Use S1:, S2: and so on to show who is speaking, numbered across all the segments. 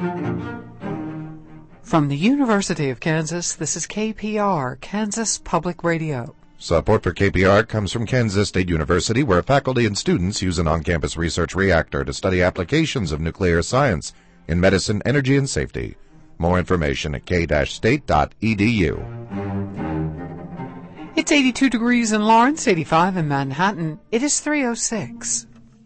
S1: From the University of Kansas, this is KPR, Kansas Public Radio.
S2: Support for KPR comes from Kansas State University, where faculty and students use an on-campus research reactor to study applications of nuclear science in medicine, energy, and safety. More information at k-state.edu.
S1: It's 82 degrees in Lawrence, 85 in Manhattan. It is 3:06.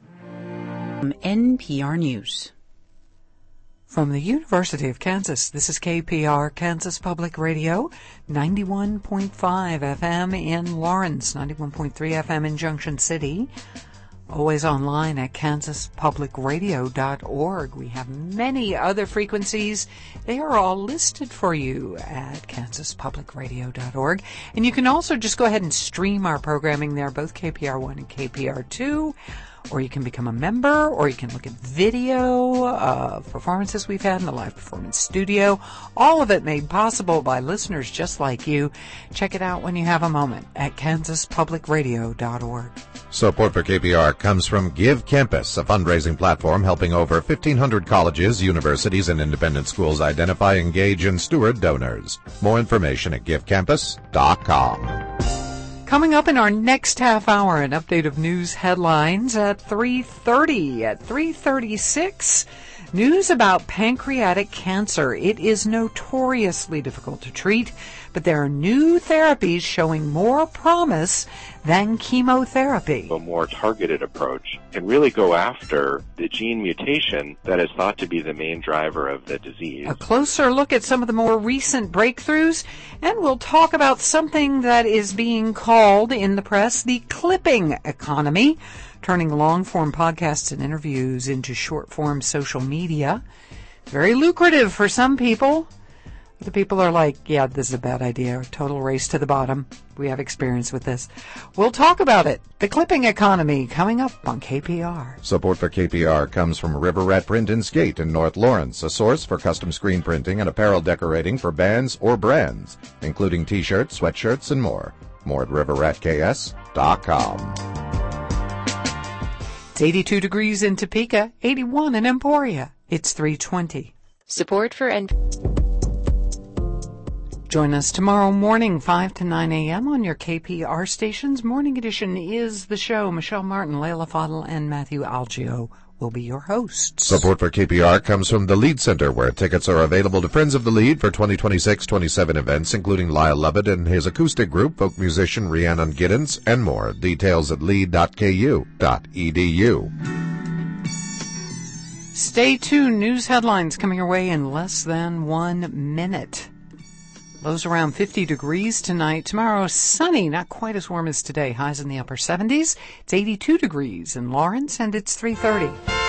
S3: NPR News.
S1: From the University of Kansas, this is KPR, Kansas Public Radio, 91.5 FM in Lawrence, 91.3 FM in Junction City. Always online at kansaspublicradio.org. We have many other frequencies. They are all listed for you at kansaspublicradio.org. And you can also just go ahead and stream our programming there, both KPR1 and KPR2. Or you can become a member, or you can look at video of performances we've had in the live performance studio. All of it made possible by listeners just like you. Check it out when you have a moment at kansaspublicradio.org.
S2: Support for KPR comes from Give Campus, a fundraising platform helping over 1,500 colleges, universities, and independent schools identify, engage, and steward donors. More information at givecampus.com.
S1: Coming up in our next half hour, an update of news headlines at 3:30. At 3:36, news about pancreatic cancer. It is notoriously difficult to treat, but there are new therapies showing more promise than chemotherapy.
S4: A more targeted approach can really go after the gene mutation that is thought to be the main driver of the disease.
S1: A closer look at some of the more recent breakthroughs, and we'll talk about something that is being called in the press the clipping economy, turning long-form podcasts and interviews into short-form social media. Very lucrative for some people. The people are like, yeah, this is a bad idea. Total race to the bottom. We have experience with this. We'll talk about it. The clipping economy coming up on KPR.
S2: Support for KPR comes from River Rat Print and Skate in North Lawrence, a source for custom screen printing and apparel decorating for bands or brands, including T-shirts, sweatshirts, and more. More at riverratks.com.
S1: It's 82 degrees in Topeka, 81 in Emporia. It's 3:20.
S3: Support for
S1: Join us tomorrow morning, 5 to 9 a.m. on your KPR stations. Morning Edition is the show. Michelle Martin, Layla Fadl, and Matthew Algio will be your hosts.
S2: Support for KPR comes from the Lead Center, where tickets are available to Friends of the Lead for 2026-27 events, including Lyle Lovett and his acoustic group, folk musician Rhiannon Giddens, and more. Details at lead.ku.edu.
S1: Stay tuned. News headlines coming your way in less than 1 minute. Lows around 50 degrees tonight. Tomorrow, sunny, not quite as warm as today. Highs in the upper 70s. It's 82 degrees in Lawrence, and it's 3:30.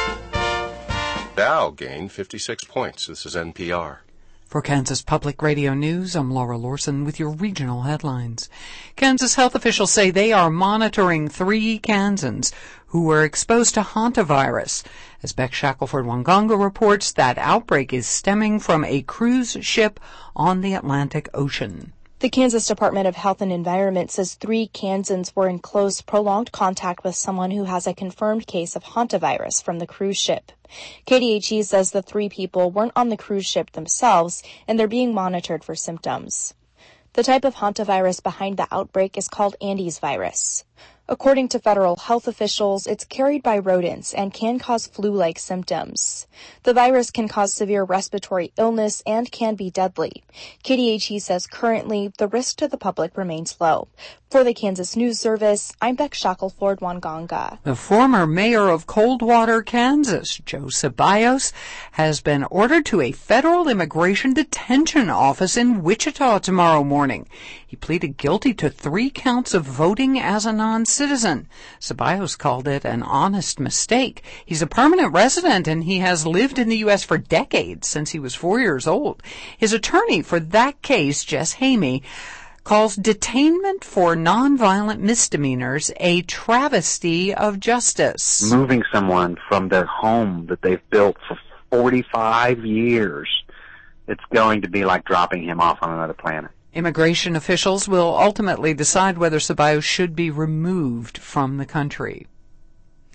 S5: Dow gained 56 points. This is NPR.
S1: For Kansas Public Radio News, I'm Laura Lorson with your regional headlines. Kansas health officials say they are monitoring 3 Kansans who were exposed to hantavirus. As Beck Shackelford-Wanganga reports, that outbreak is stemming from a cruise ship on the Atlantic Ocean.
S6: The Kansas Department of Health and Environment says 3 Kansans were in close, prolonged contact with someone who has a confirmed case of hantavirus from the cruise ship. KDHE says the 3 people weren't on the cruise ship themselves, and they're being monitored for symptoms. The type of hantavirus behind the outbreak is called Andes virus. According to federal health officials, it's carried by rodents and can cause flu-like symptoms. The virus can cause severe respiratory illness and can be deadly. KDHE says currently the risk to the public remains low. For the Kansas News Service, I'm Beck Shackelford-Wanganga.
S1: The former mayor of Coldwater, Kansas, Joe Ceballos, has been ordered to a federal immigration detention office in Wichita tomorrow morning. He pleaded guilty to 3 counts of voting as a non-citizen. Ceballos called it an honest mistake. He's a permanent resident and he has lived in the U.S. for decades, since he was 4 years old. His attorney for that case, Jess Hamey, calls detainment for nonviolent misdemeanors a travesty of justice.
S7: Moving someone from their home that they've built for 45 years, it's going to be like dropping him off on another planet.
S1: Immigration officials will ultimately decide whether Ceballos should be removed from the country.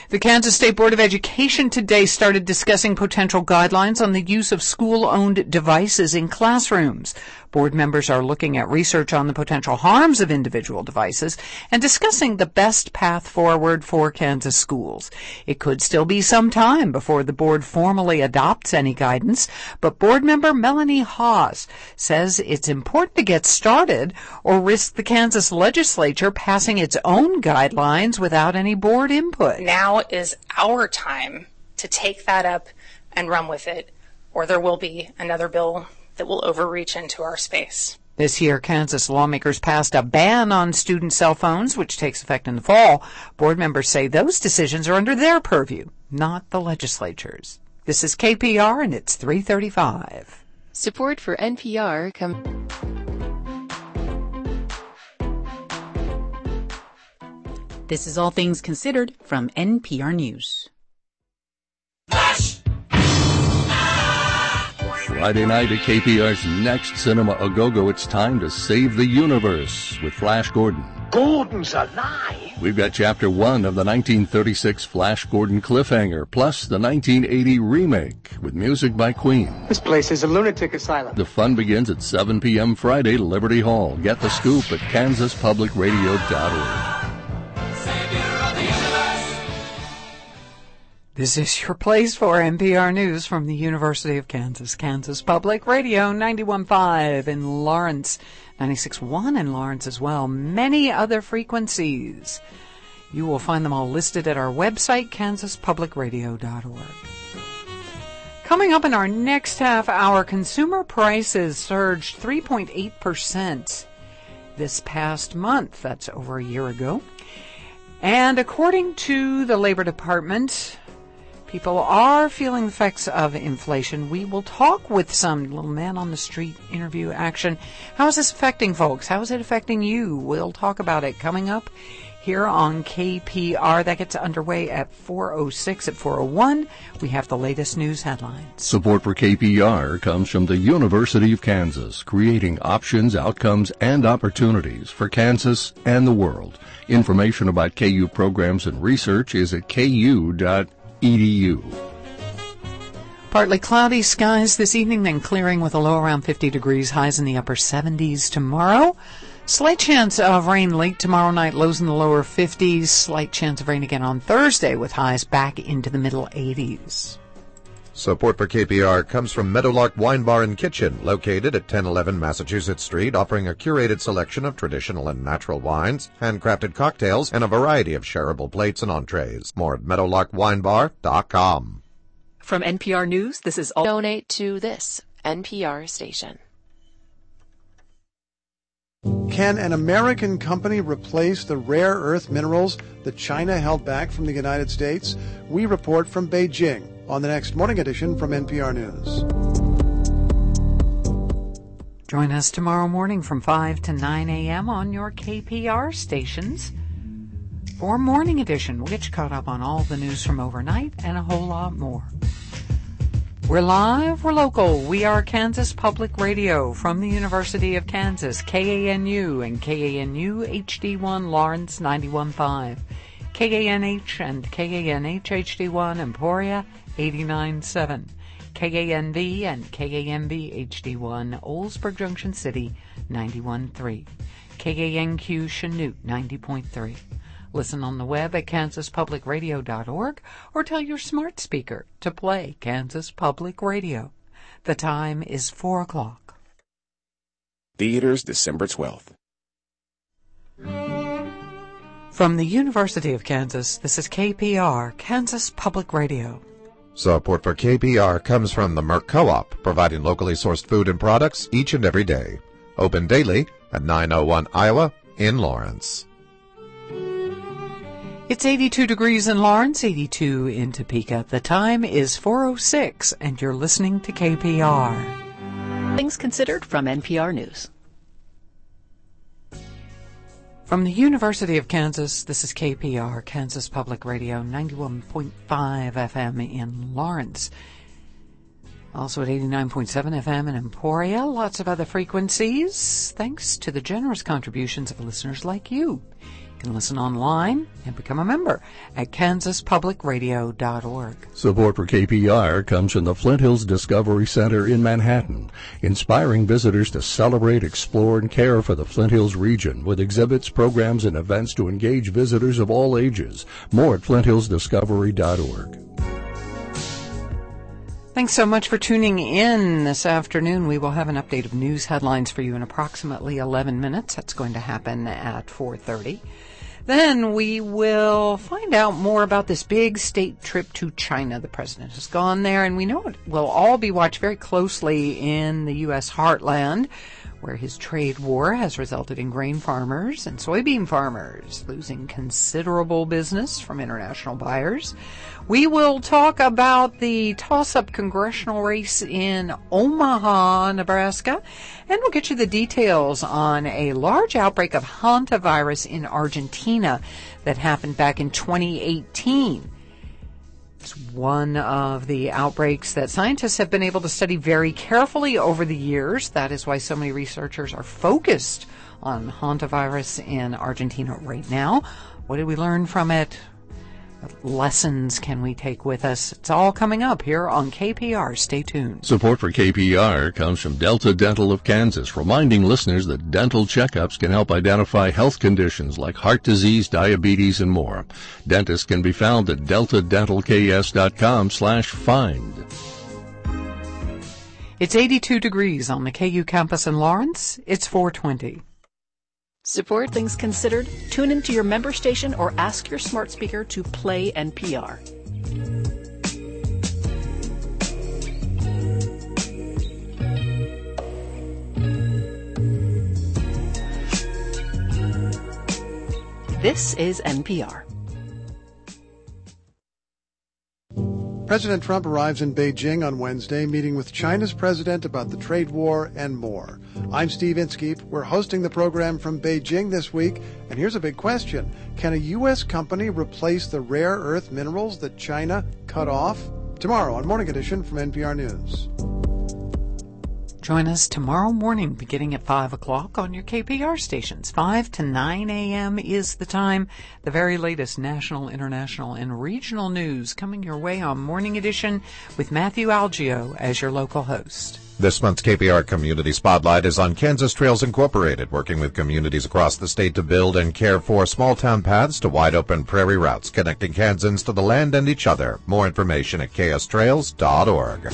S1: The Kansas State Board of Education today started discussing potential guidelines on the use of school-owned devices in classrooms. Board members are looking at research on the potential harms of individual devices and discussing the best path forward for Kansas schools. It could still be some time before the board formally adopts any guidance, but board member Melanie Haas says it's important to get started or risk the Kansas legislature passing its own guidelines without any board input.
S3: Now is our time to take that up and run with it, or there will be another bill that will overreach into our space.
S1: This year, Kansas lawmakers passed a ban on student cell phones, which takes effect in the fall. Board members say those decisions are under their purview, not the legislature's. This is KPR, and it's 3:35.
S8: Support for NPR This is All Things Considered from NPR News.
S9: Friday night at KPR's next Cinema A-Go-Go, it's time to save the universe with Flash Gordon.
S10: Gordon's alive!
S9: We've got Chapter 1 of the 1936 Flash Gordon cliffhanger, plus the 1980 remake with music by Queen.
S10: This place is a lunatic asylum.
S9: The fun begins at 7 p.m. Friday, Liberty Hall. Get the scoop at kansaspublicradio.org.
S1: This is your place for NPR News from the University of Kansas. Kansas Public Radio, 91.5 in Lawrence, 96.1 in Lawrence as well. Many other frequencies. You will find them all listed at our website, kansaspublicradio.org. Coming up in our next half hour, consumer prices surged 3.8% this past month. That's over a year ago. And according to the Labor Department, people are feeling the effects of inflation. We will talk with some little man on the street interview action. How is this affecting folks? How is it affecting you? We'll talk about it coming up here on KPR. That gets underway at 4:06. At 4:01, we have the latest news headlines.
S9: Support for KPR comes from the University of Kansas, creating options, outcomes, and opportunities for Kansas and the world. Information about KU programs and research is at ku.edu.
S1: Partly cloudy skies this evening, then clearing with a low around 50 degrees, highs in the upper 70s tomorrow. Slight chance of rain late tomorrow night, lows in the lower 50s. Slight chance of rain again on Thursday with highs back into the middle 80s.
S2: Support for KPR comes from Meadowlark Wine Bar and Kitchen, located at 1011 Massachusetts Street, offering a curated selection of traditional and natural wines, handcrafted cocktails, and a variety of shareable plates and entrees. More at meadowlarkwinebar.com.
S8: From NPR News, this is all.
S11: Donate to this NPR station.
S12: Can an American company replace the rare earth minerals that China held back from the United States? We report from Beijing on the next morning edition from NPR News.
S1: Join us tomorrow morning from 5 to 9 a.m. on your KPR stations for Morning Edition. We'll get you caught up on all the news from overnight and a whole lot more. We're live, we're local. We are Kansas Public Radio from the University of Kansas, KANU and KANU HD1 Lawrence 91.5, KANH and KANH HD1 Emporia 89.7, KANV and KANV HD1 Oldsburg Junction City 91.3, KANQ Chanute 90.3. Listen on the web at kansaspublicradio.org or tell your smart speaker to play Kansas Public Radio. The time is 4 o'clock.
S13: Theaters, December 12th.
S1: From the University of Kansas, this is KPR, Kansas Public Radio.
S2: Support for KPR comes from the Merck Co-op, providing locally sourced food and products each and every day. Open daily at 901 Iowa in Lawrence.
S1: It's 82 degrees in Lawrence, 82 in Topeka. The time is 4:06, and you're listening to KPR.
S8: Things Considered from NPR News.
S1: From the University of Kansas, this is KPR, Kansas Public Radio, 91.5 FM in Lawrence. Also at 89.7 FM in Emporia. Lots of other frequencies, thanks to the generous contributions of listeners like you. You can listen online and become a member at kansaspublicradio.org.
S9: Support for KPR comes from the Flint Hills Discovery Center in Manhattan, inspiring visitors to celebrate, explore, and care for the Flint Hills region with exhibits, programs, and events to engage visitors of all ages. More at flinthillsdiscovery.org.
S1: Thanks so much for tuning in this afternoon. We will have an update of news headlines for you in approximately 11 minutes. That's going to happen at 4:30. Then we will find out more about this big state trip to China. The president has gone there, and we know it will all be watched very closely in the U.S. heartland, where his trade war has resulted in grain farmers and soybean farmers losing considerable business from international buyers. We will talk about the toss-up congressional race in Omaha, Nebraska, and we'll get you the details on a large outbreak of hantavirus in Argentina that happened back in 2018. It's one of the outbreaks that scientists have been able to study very carefully over the years. That is why so many researchers are focused on hantavirus in Argentina right now. What did we learn from it? What lessons can we take with us? It's all coming up here on KPR. Stay tuned.
S9: Support for KPR comes from Delta Dental of Kansas, reminding listeners that dental checkups can help identify health conditions like heart disease, diabetes, and more. Dentists can be found at deltadentalks.com/find.
S1: It's 82 degrees on the KU campus in Lawrence. It's 4:20.
S14: Support Things Considered? Tune into your member station or ask your smart speaker to play NPR. This is NPR.
S12: President Trump arrives in Beijing on Wednesday, meeting with China's president about the trade war and more. I'm Steve Inskeep. We're hosting the program from Beijing this week, and here's a big question. Can a U.S. company replace the rare earth minerals that China cut off? Tomorrow on Morning Edition from NPR News.
S1: Join us tomorrow morning beginning at 5 o'clock on your KPR stations. 5 to 9 a.m. is the time. The very latest national, international, and regional news coming your way on Morning Edition with Matthew Algio as your local host.
S2: This month's KPR Community Spotlight is on Kansas Trails Incorporated, working with communities across the state to build and care for small-town paths to wide-open prairie routes, connecting Kansans to the land and each other. More information at kstrails.org.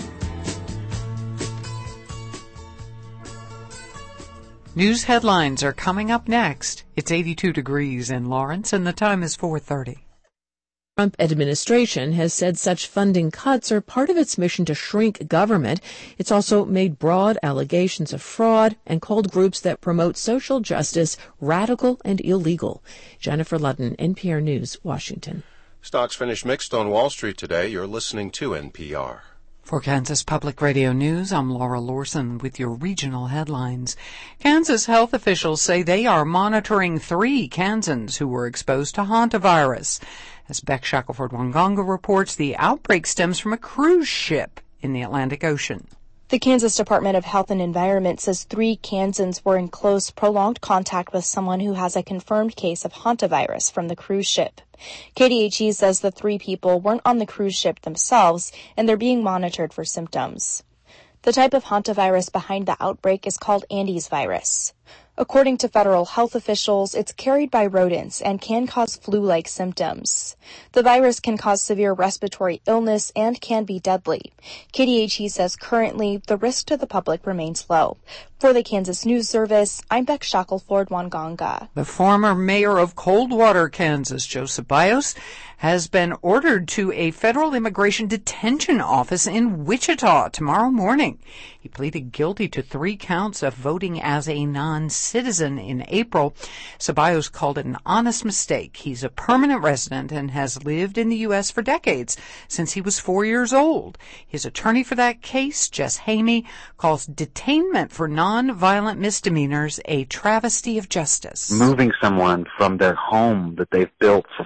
S1: News headlines are coming up next. It's 82 degrees in Lawrence, and the time is 4:30.
S15: Trump administration has said such funding cuts are part of its mission to shrink government. It's also made broad allegations of fraud and called groups that promote social justice radical and illegal. Jennifer Ludden, NPR News, Washington.
S5: Stocks finished mixed on Wall Street today. You're listening to NPR.
S1: For Kansas Public Radio News, I'm Laura Lorson with your regional headlines. Kansas health officials say they are monitoring 3 Kansans who were exposed to hantavirus. As Beck Shackelford-Wanganga reports, the outbreak stems from a cruise ship in the Atlantic Ocean.
S6: The Kansas Department of Health and Environment says 3 Kansans were in close, prolonged contact with someone who has a confirmed case of hantavirus from the cruise ship. KDHE says the 3 people weren't on the cruise ship themselves, and they're being monitored for symptoms. The type of hantavirus behind the outbreak is called Andes virus. According to federal health officials, it's carried by rodents and can cause flu-like symptoms. The virus can cause severe respiratory illness and can be deadly. KDHE says currently the risk to the public remains low. For the Kansas News Service, I'm Beck Shackelford-Wanganga.
S1: The former mayor of Coldwater, Kansas, Joe Ceballos, has been ordered to a federal immigration detention office in Wichita tomorrow morning. He pleaded guilty to 3 counts of voting as a non-citizen in April. Ceballos called it an honest mistake. He's a permanent resident and has lived in the U.S. for decades, since he was 4 years old. His attorney for that case, Jess Hamey, calls detainment for non-violent misdemeanors a travesty of justice.
S7: Moving someone from their home that they've built for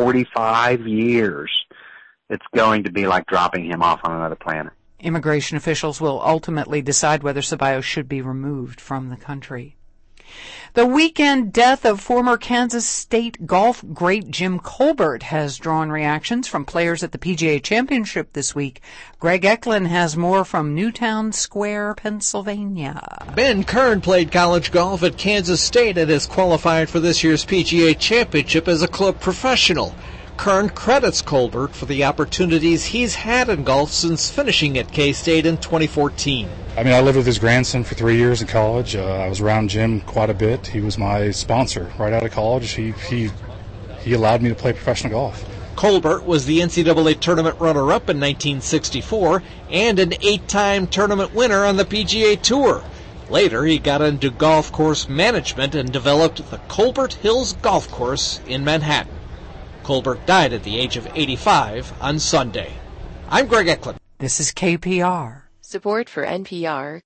S7: 45 years, it's going to be like dropping him off on another planet.
S1: Immigration officials will ultimately decide whether Ceballos should be removed from the country. The weekend death of former Kansas State golf great Jim Colbert has drawn reactions from players at the PGA Championship this week. Greg Eklund has more from Newtown Square, Pennsylvania.
S16: Ben Kern played college golf at Kansas State and is qualified for this year's PGA Championship as a club professional. Kern credits Colbert for the opportunities he's had in golf since finishing at K-State in 2014.
S17: I lived with his grandson for 3 years in college. I was around Jim quite a bit. He was my sponsor right out of college. He allowed me to play professional golf.
S16: Colbert was the NCAA tournament runner-up in 1964 and an 8-time tournament winner on the PGA Tour. Later, he got into golf course management and developed the Colbert Hills Golf Course in Manhattan. Colbert died at the age of 85 on Sunday. I'm Greg Eklund.
S1: This is KPR.
S11: Support for NPR.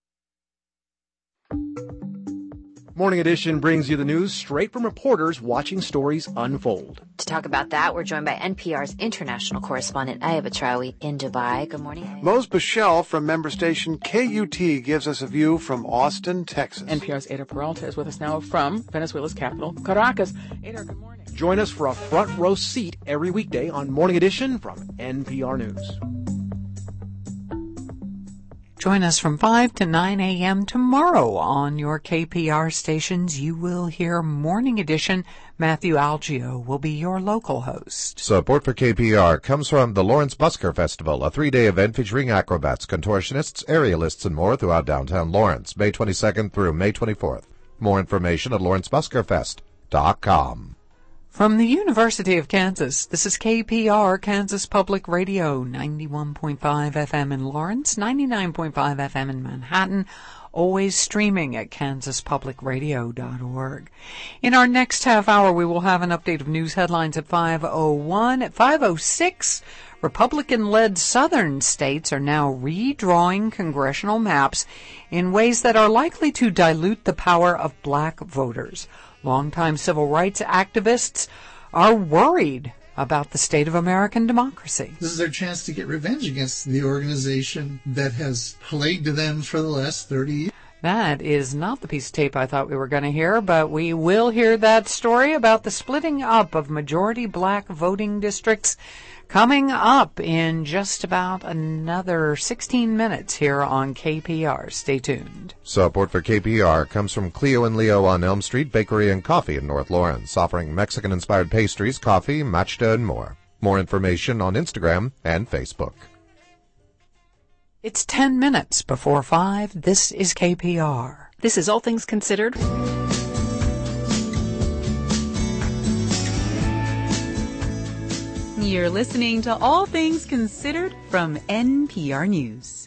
S18: Morning Edition brings you the news straight from reporters watching stories unfold.
S19: To talk about that, we're joined by NPR's international correspondent, Ayaba Traoui, in Dubai. Good morning.
S12: Mose Bichelle from member station KUT gives us a view from Austin, Texas.
S20: NPR's Ada Peralta is with us now from Venezuela's capital, Caracas. Ada, good morning.
S18: Join us for a front row seat every weekday on Morning Edition from NPR News.
S1: Join us from 5 to 9 a.m. tomorrow on your KPR stations. You will hear Morning Edition. Matthew Algio will be your local host.
S2: Support for KPR comes from the Lawrence Busker Festival, a 3-day event featuring acrobats, contortionists, aerialists, and more throughout downtown Lawrence, May 22nd through May 24th. More information at lawrencebuskerfest.com.
S1: From the University of Kansas, this is KPR, Kansas Public Radio, 91.5 FM in Lawrence, 99.5 FM in Manhattan, always streaming at kansaspublicradio.org. In our next half hour, we will have an update of news headlines at 5:01. At 5:06, Republican-led southern states are now redrawing congressional maps in ways that are likely to dilute the power of black voters. Longtime civil rights activists are worried about the state of American democracy.
S21: This is their chance to get revenge against the organization that has plagued them for the last 30 years.
S1: That is not the piece of tape I thought we were going to hear, but we will hear that story about the splitting up of majority black voting districts coming up in just about another 16 minutes here on KPR. Stay tuned.
S2: Support for KPR comes from Cleo and Leo on Elm Street Bakery and Coffee in North Lawrence, offering Mexican-inspired pastries, coffee, matcha, and more. More information on Instagram and Facebook.
S1: It's 10 minutes before 5. This is KPR.
S14: This is All Things Considered.
S8: You're listening to All Things Considered from NPR News.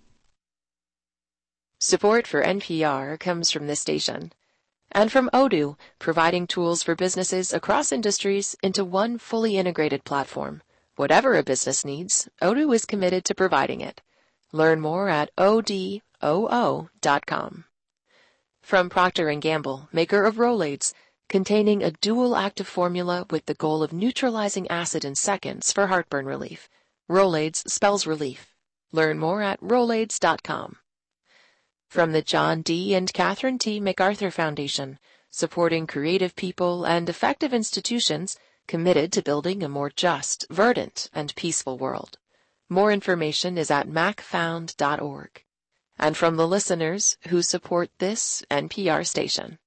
S11: Support for NPR comes from this station and from Odoo, providing tools for businesses across industries into one fully integrated platform. Whatever a business needs, Odoo is committed to providing it. Learn more at odoo.com. From Procter & Gamble, maker of Rolaids, containing a dual active formula with the goal of neutralizing acid in seconds for heartburn relief. Rolaids spells relief. Learn more at rolaids.com. From the John D. and Catherine T. MacArthur Foundation, supporting creative people and effective institutions committed to building a more just, verdant, and peaceful world. More information is at macfound.org. And from the listeners who support this NPR station.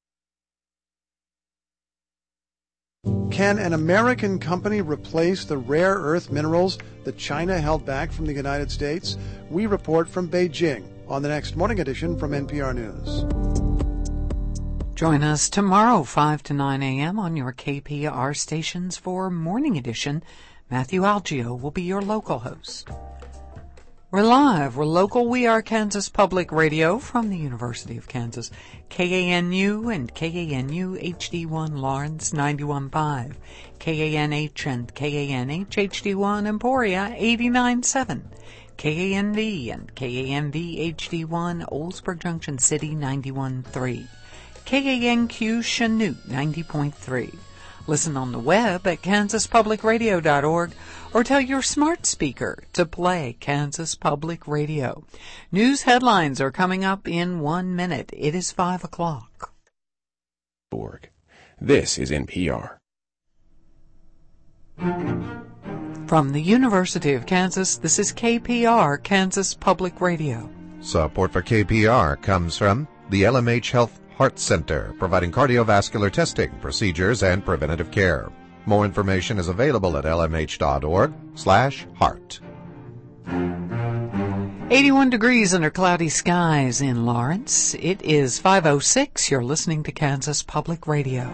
S12: Can an American company replace the rare earth minerals that China held back from the United States? We report from Beijing on the next Morning Edition from NPR News.
S1: Join us tomorrow, 5 to 9 a.m. on your KPR stations for Morning Edition. Matthew Algio will be your local host. We're live. We're local. We are Kansas Public Radio from the University of Kansas. KANU and KANU HD1 Lawrence 91.5. KANH and KANH HD1 Emporia 89.7. KANV and KANV HD1 Oldsburg Junction City 91.3. KANQ Chanute 90.3. Listen on the web at kansaspublicradio.org or tell your smart speaker to play Kansas Public Radio. News headlines are coming up in 1 minute. It is 5 o'clock.
S13: This is NPR.
S1: From the University of Kansas, this is KPR, Kansas Public Radio.
S2: Support for KPR comes from the LMH Health Heart Center, providing cardiovascular testing, procedures, and preventative care. More information is available at lmh.org/heart.
S1: 81 degrees under cloudy skies in Lawrence. It is 5:06. You're listening to Kansas Public Radio.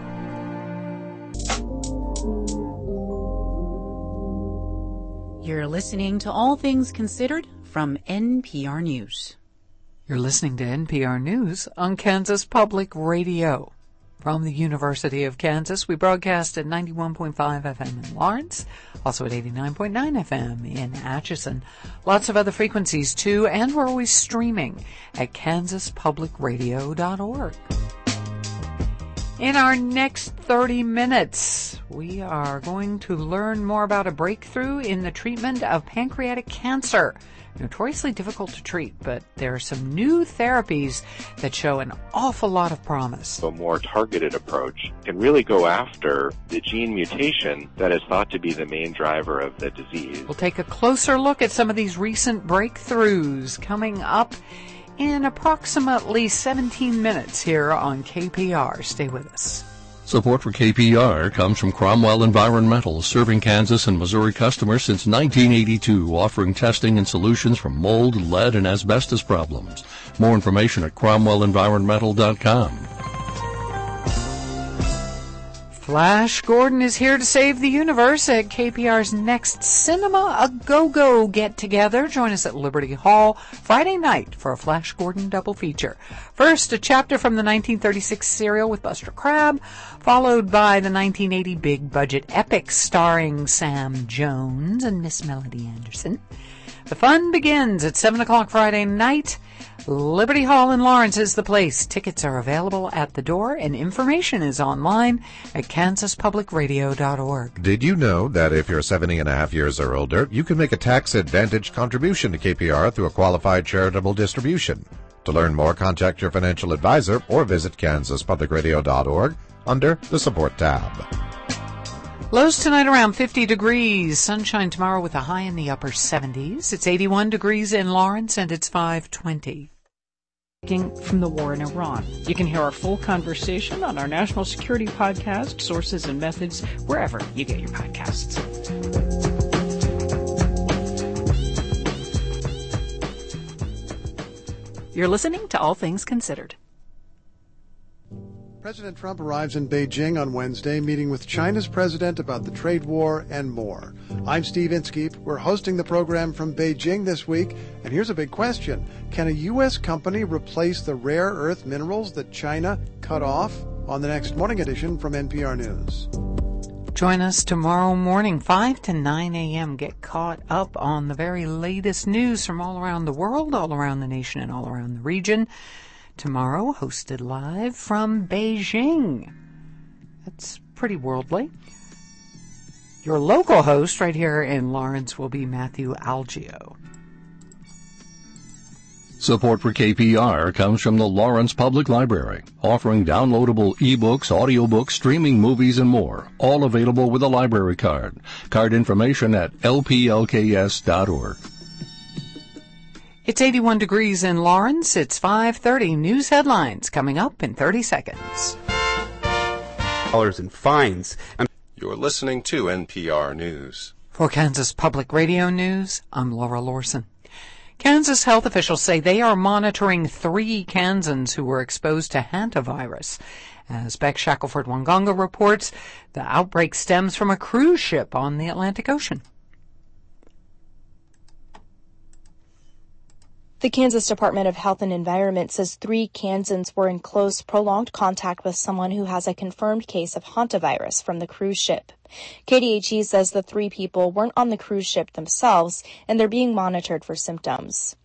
S8: You're listening to All Things Considered from NPR News.
S1: You're listening to NPR News on Kansas Public Radio. From the University of Kansas, we broadcast at 91.5 FM in Lawrence, also at 89.9 FM in Atchison. Lots of other frequencies, too, and we're always streaming at kansaspublicradio.org. In our next 30 minutes, we are going to learn more about a breakthrough in the treatment of pancreatic cancer. Notoriously difficult to treat, but there are some new therapies that show an awful lot of promise.
S4: A more targeted approach can really go after the gene mutation that is thought to be the main driver of the disease.
S1: We'll take a closer look at some of these recent breakthroughs coming up in approximately 17 minutes here on KPR. Stay with us.
S9: Support for KPR comes from Cromwell Environmental, serving Kansas and Missouri customers since 1982, offering testing and solutions for mold, lead, and asbestos problems. More information at cromwellenvironmental.com.
S1: Flash Gordon is here to save the universe at KPR's next Cinema A Go-Go get-together. Join us at Liberty Hall Friday night for a Flash Gordon double feature. First, a chapter from the 1936 serial with Buster Crabbe, followed by the 1980 big-budget epic starring Sam Jones and Miss Melody Anderson. The fun begins at 7 o'clock Friday night. Liberty Hall in Lawrence is the place. Tickets are available at the door, and information is online at kansaspublicradio.org.
S2: Did you know that if you're 70 and a half years or older, you can make a tax-advantaged contribution to KPR through a qualified charitable distribution? To learn more, contact your financial advisor or visit kansaspublicradio.org under the Support tab.
S1: Lows tonight around 50 degrees. Sunshine tomorrow with a high in the upper 70s. It's 81 degrees in Lawrence, and it's 5:20.
S14: From the war in Iran. You can hear our full conversation on our national security podcast, Sources and Methods, wherever you get your podcasts. You're listening to All Things Considered.
S12: President Trump arrives in Beijing on Wednesday, meeting with China's president about the trade war and more. I'm Steve Inskeep. We're hosting the program from Beijing this week, and here's a big question. Can a U.S. company replace the rare earth minerals that China cut off? On the next morning edition from NPR News.
S1: Join us tomorrow morning, 5 to 9 a.m. Get caught up on the very latest news from all around the world, all around the nation, and all around the region. Tomorrow, hosted live from Beijing. That's pretty worldly. Your local host right here in Lawrence will be Matthew Algio.
S9: Support for KPR comes from the Lawrence Public Library, offering downloadable ebooks, audiobooks, streaming movies, and more, all available with a library card. Card information at lplks.org.
S1: It's 81 degrees in Lawrence. It's 5:30. News headlines coming up in 30 seconds.
S22: In fines.
S5: You're listening to NPR News.
S1: For Kansas Public Radio News, I'm Laura Lorson. Kansas health officials say they are monitoring 3 Kansans who were exposed to hantavirus. As Beck Shackelford-Wanganga reports, the outbreak stems from a cruise ship on the Atlantic Ocean.
S6: The Kansas Department of Health and Environment says 3 Kansans were in close, prolonged contact with someone who has a confirmed case of hantavirus from the cruise ship. KDHE says the 3 people weren't on the cruise ship themselves, and they're being monitored for symptoms.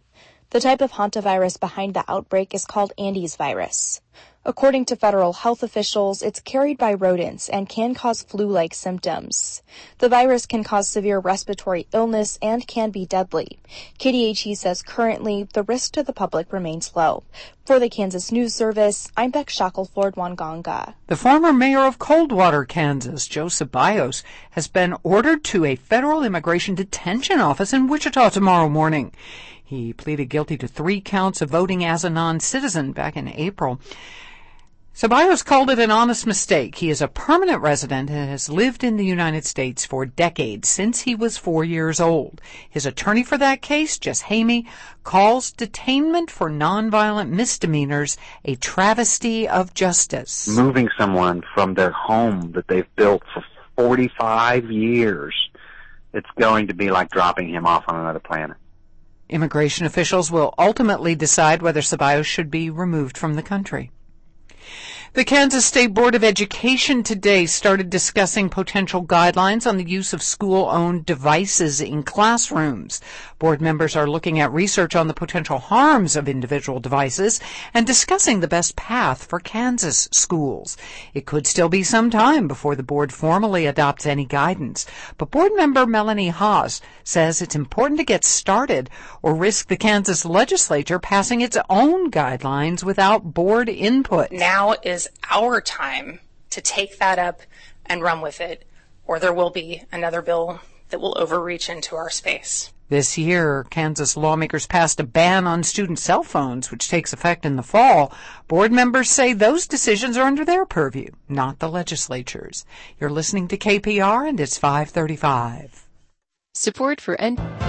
S6: The type of hantavirus behind the outbreak is called Andes virus. According to federal health officials, it's carried by rodents and can cause flu-like symptoms. The virus can cause severe respiratory illness and can be deadly. KDHE says currently the risk to the public remains low. For the Kansas News Service, I'm Beck Shackelford-Wanganga.
S1: The former mayor of Coldwater, Kansas, Joe Ceballos, has been ordered to a federal immigration detention office in Wichita tomorrow morning. He pleaded guilty to 3 counts of voting as a non-citizen back in April. Ceballos called it an honest mistake. He is a permanent resident and has lived in the United States for decades, since he was 4 years old. His attorney for that case, Jess Hamey, calls detainment for nonviolent misdemeanors a travesty of justice.
S7: Moving someone from their home that they've built for 45 years, it's going to be like dropping him off on another planet.
S1: Immigration officials will ultimately decide whether Ceballos should be removed from the country. The Kansas State Board of Education today started discussing potential guidelines on the use of school-owned devices in classrooms. Board members are looking at research on the potential harms of individual devices and discussing the best path for Kansas schools. It could still be some time before the board formally adopts any guidance, but board member Melanie Haas says it's important to get started or risk the Kansas legislature passing its own guidelines without board input.
S3: Now is our time to take that up and run with it, or there will be another bill that will overreach into our space.
S1: This year, Kansas lawmakers passed a ban on student cell phones, which takes effect in the fall. Board members say those decisions are under their purview, not the legislature's. You're listening to KPR, and it's 5:35.
S11: Support for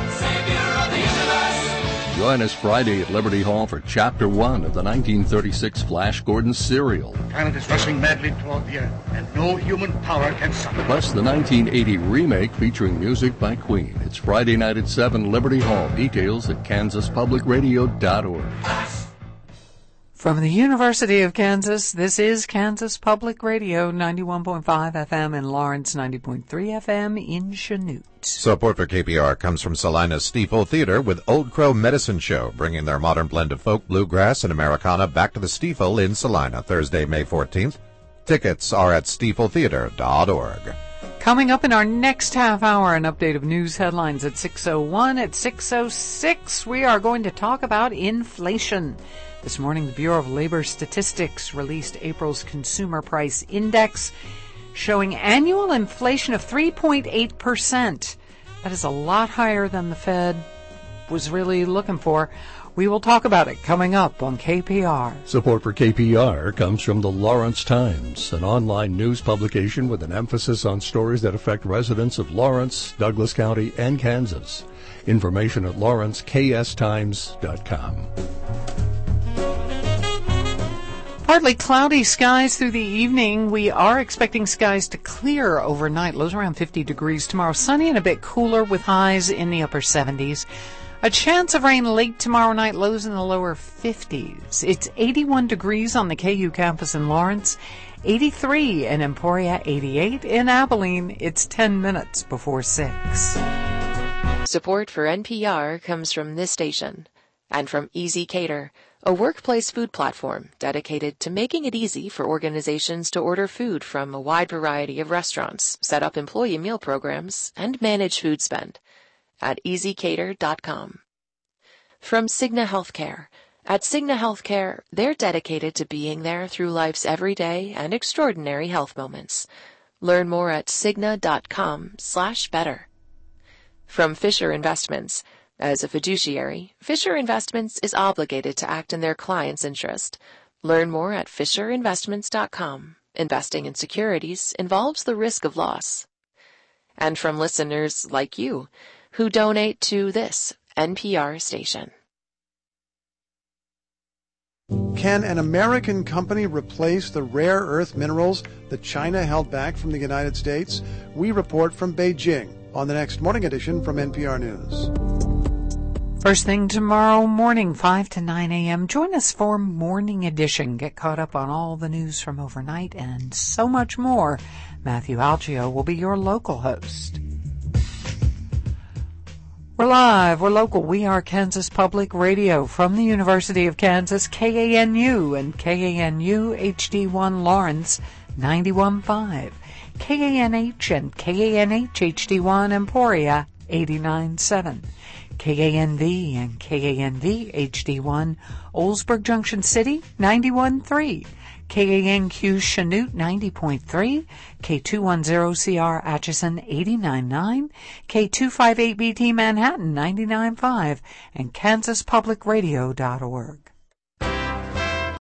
S9: Join us Friday at Liberty Hall for Chapter 1 of the 1936 Flash Gordon serial.
S10: The planet is rushing madly toward the Earth, and no human power can stop it.
S9: Plus the 1980 remake featuring music by Queen. It's Friday night at 7, Liberty Hall. Details at kansaspublicradio.org.
S1: From the University of Kansas, this is Kansas Public Radio, 91.5 FM in Lawrence, 90.3 FM in Chanute.
S2: Support for KPR comes from Salina's Stiefel Theater with Old Crow Medicine Show, bringing their modern blend of folk, bluegrass, and Americana back to the Stiefel in Salina, Thursday, May 14th. Tickets are at stiefeltheater.org.
S1: Coming up in our next half hour, an update of news headlines at 6:01. At 6:06, we are going to talk about inflation. This morning, the Bureau of Labor Statistics released April's Consumer Price Index, showing annual inflation of 3.8%. That is a lot higher than the Fed was really looking for. We will talk about it coming up on KPR.
S9: Support for KPR comes from the Lawrence Times, an online news publication with an emphasis on stories that affect residents of Lawrence, Douglas County, and Kansas. Information at lawrencekstimes.com.
S1: Partly cloudy skies through the evening. We are expecting skies to clear overnight. Lows around 50 degrees tomorrow. Sunny and a bit cooler with highs in the upper 70s. A chance of rain late tomorrow night, lows in the lower 50s. It's 81 degrees on the KU campus in Lawrence, 83 in Emporia, 88 in Abilene. It's 10 minutes before 6.
S11: Support for NPR comes from this station and from Easy Cater, a workplace food platform dedicated to making it easy for organizations to order food from a wide variety of restaurants, set up employee meal programs, and manage food spend at easycater.com. From Cigna Healthcare. At Cigna Healthcare, they're dedicated to being there through life's everyday and extraordinary health moments. Learn more at cigna.com/better. From Fisher Investments. As a fiduciary, Fisher Investments is obligated to act in their client's interest. Learn more at fisherinvestments.com. Investing in securities involves the risk of loss. And from listeners like you, who donate to this NPR station.
S12: Can an American company replace the rare earth minerals that China held back from the United States? We report from Beijing on the next morning edition from NPR News.
S1: First thing tomorrow morning, 5 to 9 a.m. Join us for Morning Edition. Get caught up on all the news from overnight and so much more. Matthew Algio will be your local host. We're live, we're local, we are Kansas Public Radio from the University of Kansas, KANU and KANU HD1 Lawrence 91.5, KANH and KANH HD1 Emporia 89.7, KANV and KANV HD1 Oldsburg Junction City 91.3, KANQ Chanute 90.3, K210CR Atchison 89.9, K258BT Manhattan 99.5, and KansasPublicRadio.org.